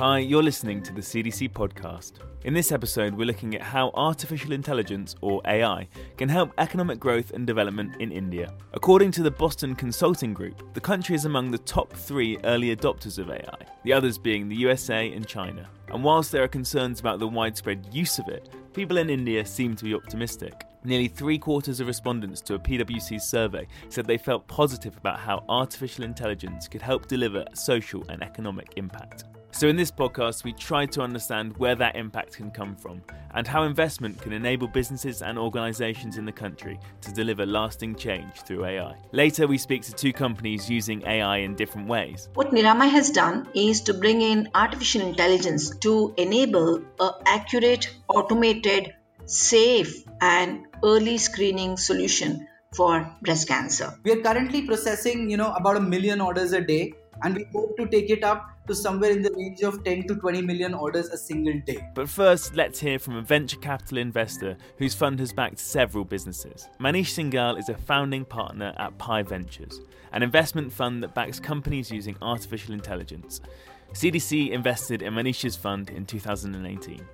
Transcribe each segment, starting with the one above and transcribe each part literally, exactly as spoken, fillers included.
Hi, you're listening to the C D C podcast. In this episode, we're looking at how artificial intelligence, or A I, can help economic growth and development in India. According to the Boston Consulting Group, the country is among the top three early adopters of A I, the others being the U S A and China. And whilst there are concerns about the widespread use of it, people in India seem to be optimistic. Nearly three quarters of respondents to a PwC survey said they felt positive about how artificial intelligence could help deliver social and economic impact. So in this podcast, we tried to understand where that impact can come from and how investment can enable businesses and organisations in the country to deliver lasting change through A I. Later, we speak to two companies using A I in different ways. What Niramai has done is to bring in artificial intelligence to enable an accurate, automated, safe and early screening solution for breast cancer. We are currently processing, you know, about a million orders a day, and we hope to take it up to somewhere in the range of ten to twenty million orders a single day. But first, let's hear from a venture capital investor whose fund has backed several businesses. Manish Singhal is a founding partner at Pi Ventures, an investment fund that backs companies using artificial intelligence. C D C invested in Manish's fund in two thousand eighteen.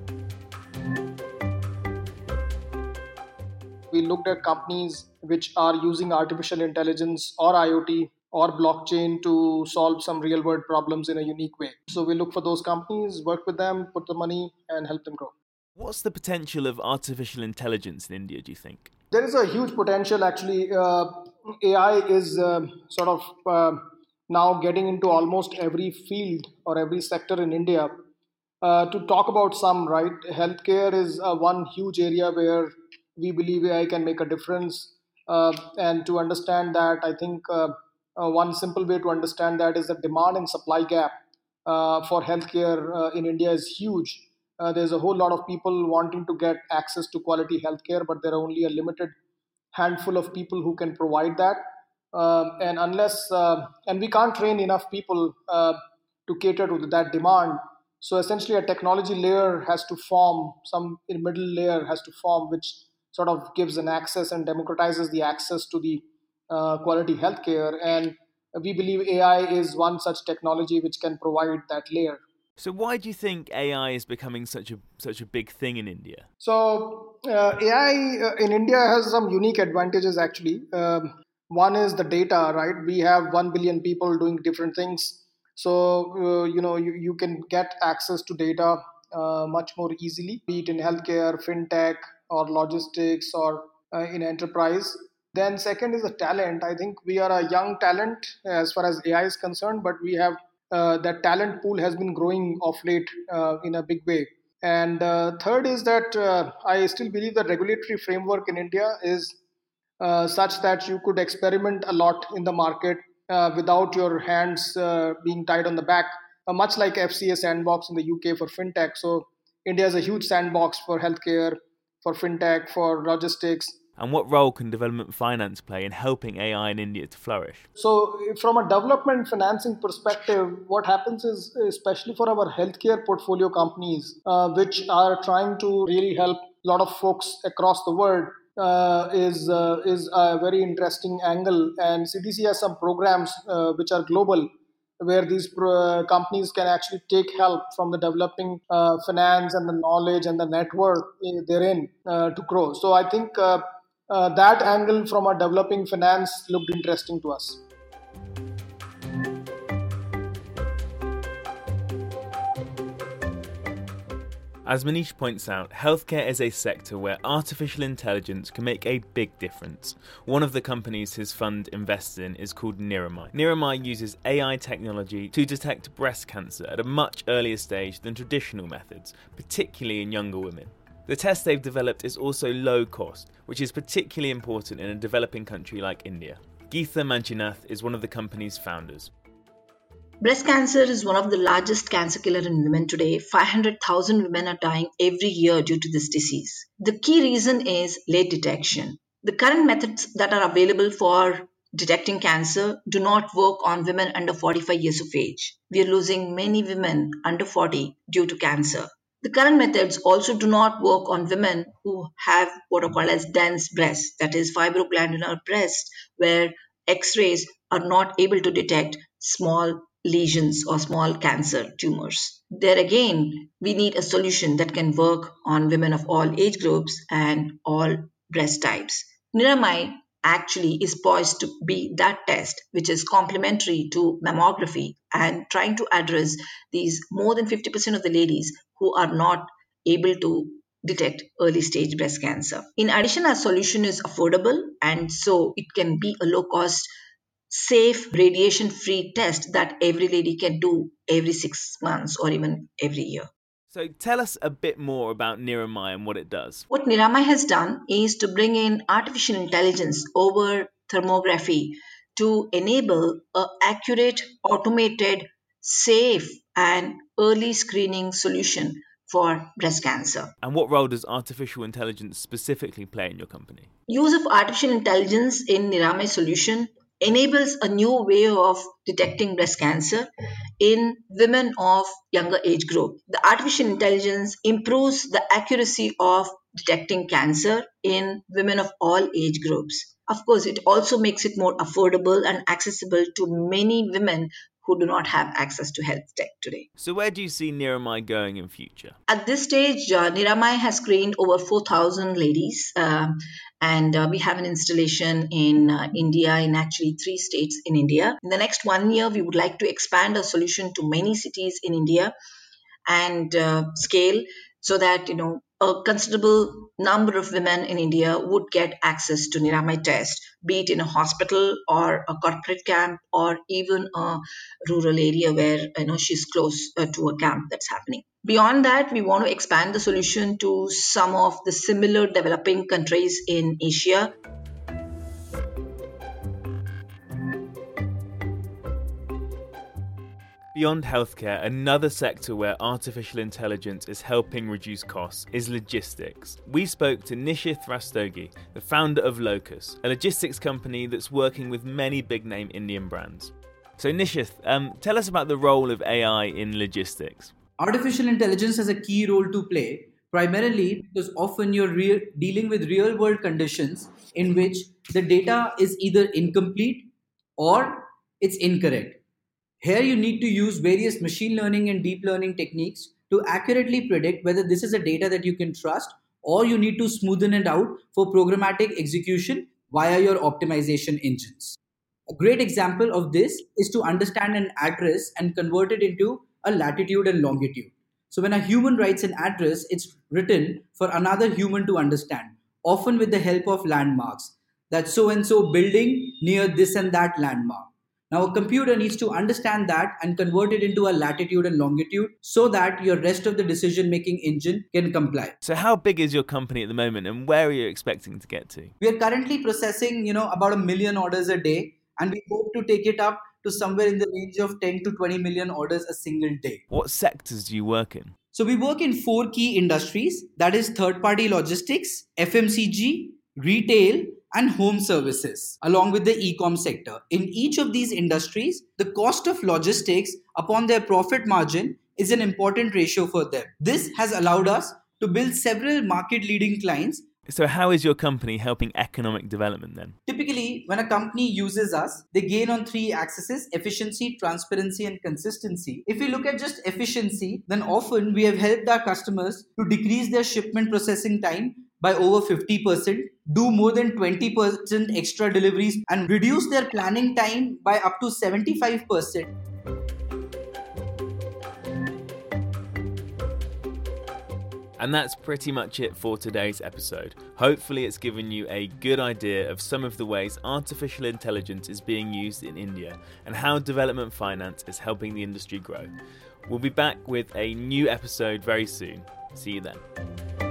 We looked at companies which are using artificial intelligence or IoT or blockchain to solve some real world problems in a unique way. So we look for those companies, work with them, put the money and help them grow. What's the potential of artificial intelligence in India, do you think? There is a huge potential actually. Uh, A I is uh, sort of uh, now getting into almost every field or every sector in India. Uh, to talk about some, right, healthcare is uh, one huge area where we believe A I can make a difference. Uh, and to understand that, I think uh, uh, one simple way to understand that is the demand and supply gap uh, for healthcare uh, in India is huge. Uh, there's a whole lot of people wanting to get access to quality healthcare, but there are only a limited handful of people who can provide that. Uh, and unless, uh, and we can't train enough people uh, to cater to that demand. So essentially, a technology layer has to form, some middle layer has to form, which sort of gives an access and democratizes the access to the uh, quality healthcare. And we believe A I is one such technology which can provide that layer. So why do you think A I is becoming such a such a big thing in India? So uh, A I uh, in India has some unique advantages actually. Um, one is the data, right? We have one billion people doing different things. So, uh, you know, you, you can get access to data uh, much more easily, be it in healthcare, fintech, or logistics, or uh, in enterprise. Then second is the talent. I think we are a young talent as far as A I is concerned, but we have uh, that talent pool has been growing of late uh, in a big way. And uh, third is that uh, I still believe the regulatory framework in India is uh, such that you could experiment a lot in the market uh, without your hands uh, being tied on the back, uh, much like F C A sandbox in the U K for fintech. So India is a huge sandbox for healthcare, for fintech, for logistics. And what role can development finance play in helping A I in India to flourish? So from a development financing perspective, what happens is, especially for our healthcare portfolio companies, uh, which are trying to really help a lot of folks across the world, uh, is uh, is a very interesting angle. And C D C has some programs uh, which are global, where these pro- companies can actually take help from the developing uh, finance and the knowledge and the network uh, therein uh, to grow. So I think uh, uh, that angle from a developing finance looked interesting to us. As Manish points out, healthcare is a sector where artificial intelligence can make a big difference. One of the companies his fund invests in is called Niramai. Niramai uses A I technology to detect breast cancer at a much earlier stage than traditional methods, particularly in younger women. The test they've developed is also low cost, which is particularly important in a developing country like India. Geetha Manjunath is one of the company's founders. Breast cancer is one of the largest cancer killer in women today. five hundred thousand women are dying every year due to this disease. The key reason is late detection. The current methods that are available for detecting cancer do not work on women under forty-five years of age. We are losing many women under forty due to cancer. The current methods also do not work on women who have what are called as dense breasts, that is fibroglandular breast, where X-rays are not able to detect small lesions or small cancer tumors. There again, we need a solution that can work on women of all age groups and all breast types. Niramai actually is poised to be that test which is complementary to mammography and trying to address these more than fifty percent of the ladies who are not able to detect early stage breast cancer. In addition, our solution is affordable and so it can be a low cost, safe, radiation free test that every lady can do every six months or even every year. So tell us a bit more about Niramai and what it does. What Niramai has done is to bring in artificial intelligence over thermography to enable an accurate, automated, safe, and early screening solution for breast cancer. And what role does artificial intelligence specifically play in your company? Use of artificial intelligence in Niramai solution enables a new way of detecting breast cancer in women of younger age group. The artificial intelligence improves the accuracy of detecting cancer in women of all age groups. Of course, it also makes it more affordable and accessible to many women who do not have access to health tech today. So where do you see Niramai going in future? At this stage, uh, Niramai has screened over four thousand ladies uh, and uh, we have an installation in uh, India, in actually three states in India. In the next one year, we would like to expand our solution to many cities in India and uh, scale so that, you know, a considerable number of women in India would get access to Niramai test, be it in a hospital or a corporate camp or even a rural area where, you know, she's close uh, to a camp that's happening. Beyond that, we want to expand the solution to some of the similar developing countries in Asia. Beyond healthcare, another sector where artificial intelligence is helping reduce costs is logistics. We spoke to Nishith Rastogi, the founder of Locus, a logistics company that's working with many big-name Indian brands. So Nishith, um, tell us about the role of A I in logistics. Artificial intelligence has a key role to play, primarily because often you're re- dealing with real-world conditions in which the data is either incomplete or it's incorrect. Here you need to use various machine learning and deep learning techniques to accurately predict whether this is a data that you can trust or you need to smoothen it out for programmatic execution via your optimization engines. A great example of this is to understand an address and convert it into a latitude and longitude. So when a human writes an address, it's written for another human to understand, often with the help of landmarks. That's so-and-so building near this and that landmark. Now a computer needs to understand that and convert it into a latitude and longitude so that your rest of the decision-making engine can comply. So how big is your company at the moment and where are you expecting to get to? We are currently processing, you know, about a million orders a day and we hope to take it up to somewhere in the range of ten to twenty million orders a single day. What sectors do you work in? So we work in four key industries, that is third-party logistics, F M C G, retail, and home services, along with the e-com sector. In each of these industries, the cost of logistics upon their profit margin is an important ratio for them. This has allowed us to build several market-leading clients. So how is your company helping economic development then? Typically, when a company uses us, they gain on three axes: efficiency, transparency, and consistency. If we look at just efficiency, then often we have helped our customers to decrease their shipment processing time by over fifty percent, do more than twenty percent extra deliveries, and reduce their planning time by up to seventy-five percent. And that's pretty much it for today's episode. Hopefully it's given you a good idea of some of the ways artificial intelligence is being used in India and how development finance is helping the industry grow. We'll be back with a new episode very soon. See you then.